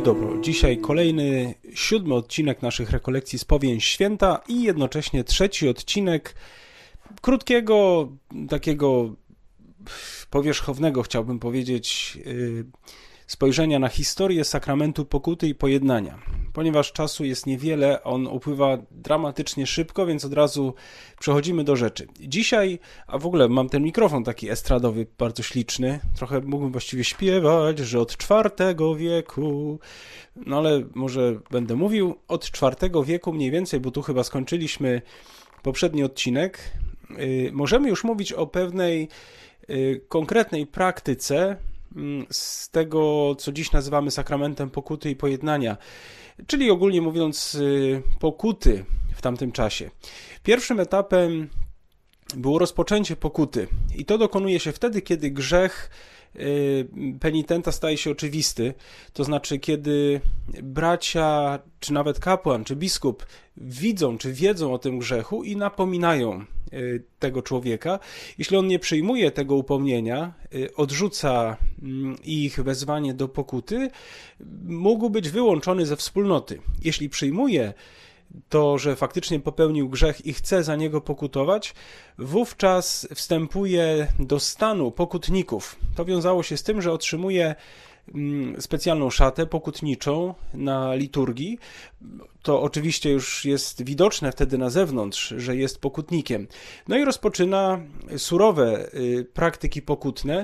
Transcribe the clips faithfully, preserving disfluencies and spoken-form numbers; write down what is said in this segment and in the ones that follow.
dobro. Dzisiaj kolejny, siódmy odcinek naszych rekolekcji z Powieść Święta i jednocześnie trzeci odcinek krótkiego, takiego powierzchownego, chciałbym powiedzieć, spojrzenia na historię sakramentu pokuty i pojednania. Ponieważ czasu jest niewiele, on upływa dramatycznie szybko, więc od razu przechodzimy do rzeczy. Dzisiaj, a w ogóle mam ten mikrofon taki estradowy, bardzo śliczny, trochę mógłbym właściwie śpiewać, że od czwartego wieku, no ale może będę mówił od czwartego wieku mniej więcej, bo tu chyba skończyliśmy poprzedni odcinek. Yy, możemy już mówić o pewnej yy, konkretnej praktyce z tego, co dziś nazywamy sakramentem pokuty i pojednania, czyli ogólnie mówiąc pokuty w tamtym czasie. Pierwszym etapem było rozpoczęcie pokuty i to dokonuje się wtedy, kiedy grzech penitenta staje się oczywisty, to znaczy kiedy bracia, czy nawet kapłan, czy biskup widzą, czy wiedzą o tym grzechu i napominają tego człowieka. Jeśli on nie przyjmuje tego upomnienia, odrzuca ich wezwanie do pokuty, mógł być wyłączony ze wspólnoty. Jeśli przyjmuje to, że faktycznie popełnił grzech i chce za niego pokutować, wówczas wstępuje do stanu pokutników. To wiązało się z tym, że otrzymuje specjalną szatę pokutniczą na liturgii. To oczywiście już jest widoczne wtedy na zewnątrz, że jest pokutnikiem. No i rozpoczyna surowe praktyki pokutne.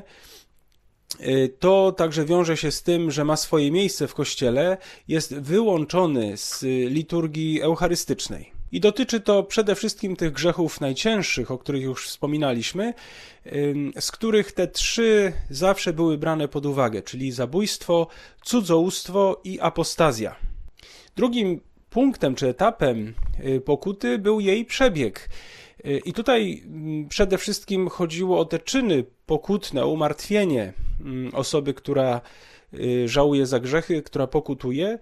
To także wiąże się z tym, że ma swoje miejsce w kościele, jest wyłączony z liturgii eucharystycznej. I dotyczy to przede wszystkim tych grzechów najcięższych, o których już wspominaliśmy, z których te trzy zawsze były brane pod uwagę, czyli zabójstwo, cudzołóstwo i apostazja. Drugim punktem czy etapem pokuty był jej przebieg. I tutaj przede wszystkim chodziło o te czyny pokutne, umartwienie osoby, która żałuje za grzechy, która pokutuje.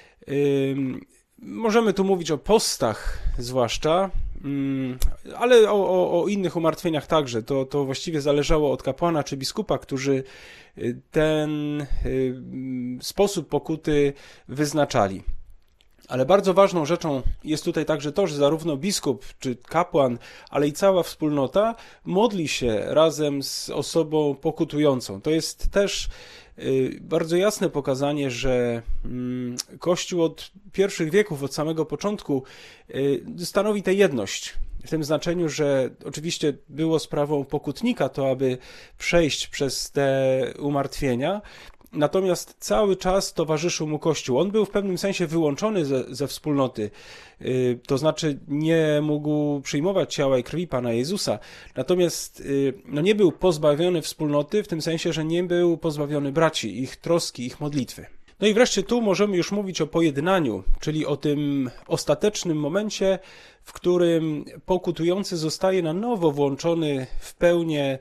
Możemy tu mówić o postach zwłaszcza, ale o, o, o innych umartwieniach także. To, to właściwie zależało od kapłana czy biskupa, którzy ten sposób pokuty wyznaczali. Ale bardzo ważną rzeczą jest tutaj także to, że zarówno biskup czy kapłan, ale i cała wspólnota modli się razem z osobą pokutującą. To jest też bardzo jasne pokazanie, że Kościół od pierwszych wieków, od samego początku stanowi tę jedność. W tym znaczeniu, że oczywiście było sprawą pokutnika to, aby przejść przez te umartwienia, natomiast cały czas towarzyszył mu Kościół. On był w pewnym sensie wyłączony ze, ze wspólnoty, yy, to znaczy nie mógł przyjmować ciała i krwi Pana Jezusa, natomiast yy, no nie był pozbawiony wspólnoty w tym sensie, że nie był pozbawiony braci, ich troski, ich modlitwy. No i wreszcie tu możemy już mówić o pojednaniu, czyli o tym ostatecznym momencie, w którym pokutujący zostaje na nowo włączony w pełnię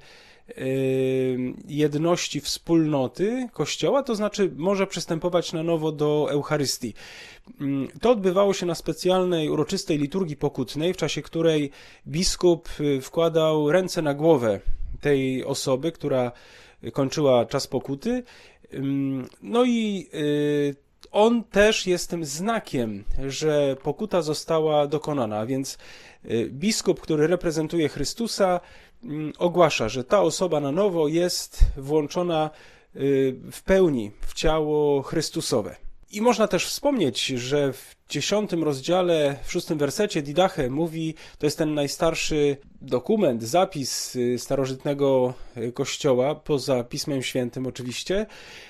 jedności wspólnoty Kościoła, to znaczy może przystępować na nowo do Eucharystii. To odbywało się na specjalnej, uroczystej liturgii pokutnej, w czasie której biskup wkładał ręce na głowę tej osoby, która kończyła czas pokuty. No i on też jest tym znakiem, że pokuta została dokonana, a więc biskup, który reprezentuje Chrystusa, ogłasza, że ta osoba na nowo jest włączona w pełni w ciało Chrystusowe. I można też wspomnieć, że w dziesiątym rozdziale, w szóstym wersecie Didache mówi, to jest ten najstarszy dokument, zapis starożytnego Kościoła, poza Pismem Świętym oczywiście.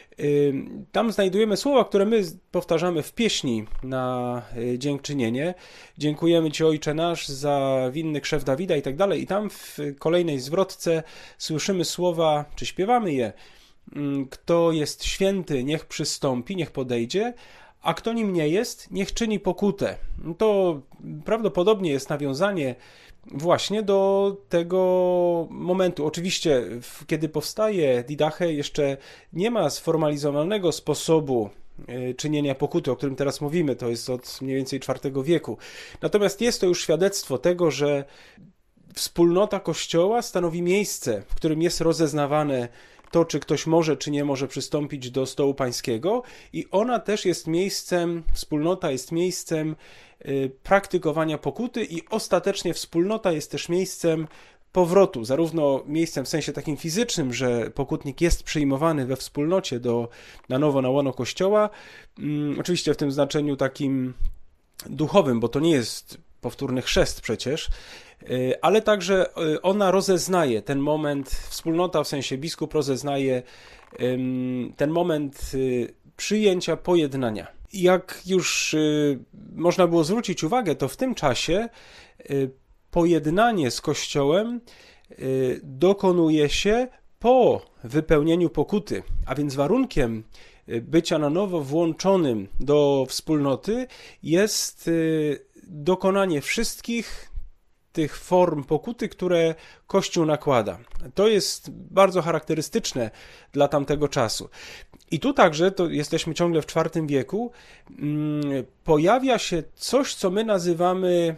Tam znajdujemy słowa, które my powtarzamy w pieśni na dziękczynienie. Dziękujemy Ci, Ojcze nasz, za winny krzew Dawida i tak dalej. I tam w kolejnej zwrotce słyszymy słowa, czy śpiewamy je: kto jest święty, niech przystąpi, niech podejdzie, a kto nim nie jest, niech czyni pokutę. To prawdopodobnie jest nawiązanie właśnie do tego momentu. Oczywiście, kiedy powstaje Didache, jeszcze nie ma sformalizowanego sposobu czynienia pokuty, o którym teraz mówimy, to jest od mniej więcej czwartego wieku. Natomiast jest to już świadectwo tego, że wspólnota Kościoła stanowi miejsce, w którym jest rozeznawane to, czy ktoś może, czy nie może przystąpić do stołu pańskiego i ona też jest miejscem, wspólnota jest miejscem praktykowania pokuty i ostatecznie wspólnota jest też miejscem powrotu, zarówno miejscem w sensie takim fizycznym, że pokutnik jest przyjmowany we wspólnocie do, na nowo na łono Kościoła, um, oczywiście w tym znaczeniu takim duchowym, bo to nie jest powtórny chrzest przecież, ale także ona rozeznaje ten moment, wspólnota w sensie biskup rozeznaje ten moment przyjęcia pojednania. Jak już można było zwrócić uwagę, to w tym czasie pojednanie z Kościołem dokonuje się po wypełnieniu pokuty, a więc warunkiem bycia na nowo włączonym do wspólnoty jest dokonanie wszystkich tych form pokuty, które Kościół nakłada. To jest bardzo charakterystyczne dla tamtego czasu. I tu także, to jesteśmy ciągle w czwartym wieku, pojawia się coś, co my nazywamy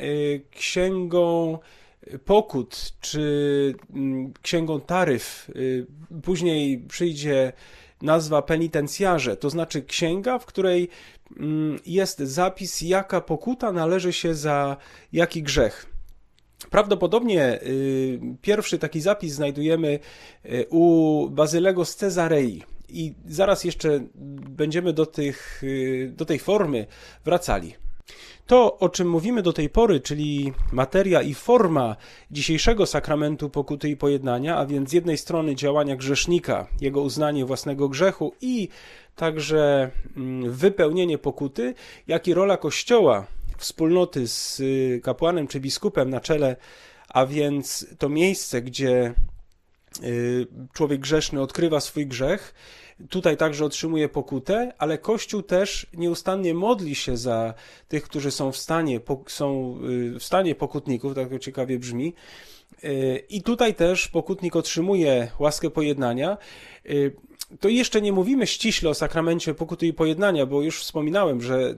księgą pokut, czy księgą taryf. Później przyjdzie nazwa penitencjarze, to znaczy księga, w której jest zapis, jaka pokuta należy się za jaki grzech. Prawdopodobnie pierwszy taki zapis znajdujemy u Bazylego z Cezarei i zaraz jeszcze będziemy do, tych, do tej formy wracali. To, o czym mówimy do tej pory, czyli materia i forma dzisiejszego sakramentu pokuty i pojednania, a więc z jednej strony działania grzesznika, jego uznanie własnego grzechu i także wypełnienie pokuty, jak i rola Kościoła, wspólnoty z kapłanem czy biskupem na czele, a więc to miejsce, gdzie człowiek grzeszny odkrywa swój grzech, tutaj także otrzymuje pokutę, ale Kościół też nieustannie modli się za tych, którzy są w stanie, są w stanie pokutników, tak to ciekawie brzmi. I tutaj też pokutnik otrzymuje łaskę pojednania. To jeszcze nie mówimy ściśle o sakramencie pokuty i pojednania, bo już wspominałem, że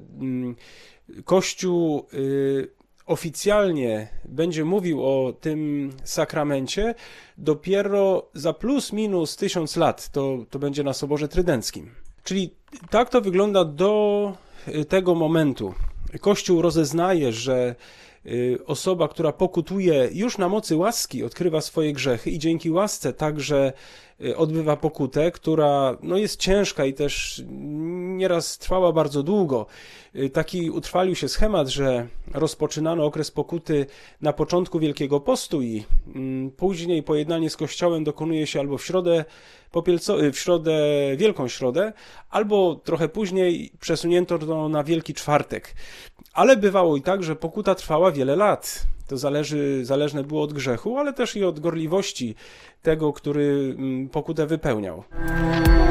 Kościół oficjalnie będzie mówił o tym sakramencie dopiero za plus minus tysiąc lat, to, to będzie na Soborze Trydenckim. Czyli tak to wygląda do tego momentu. Kościół rozeznaje, że osoba, która pokutuje już na mocy łaski, odkrywa swoje grzechy i dzięki łasce także odbywa pokutę, która no, jest ciężka i też nieraz trwała bardzo długo. Taki utrwalił się schemat, że rozpoczynano okres pokuty na początku Wielkiego Postu i później pojednanie z Kościołem dokonuje się albo w środę popielco- w środę, Wielką Środę, albo trochę później przesunięto to na Wielki Czwartek. Ale bywało i tak, że pokuta trwała wiele lat. To zależy, zależne było od grzechu, ale też i od gorliwości tego, który pokutę wypełniał.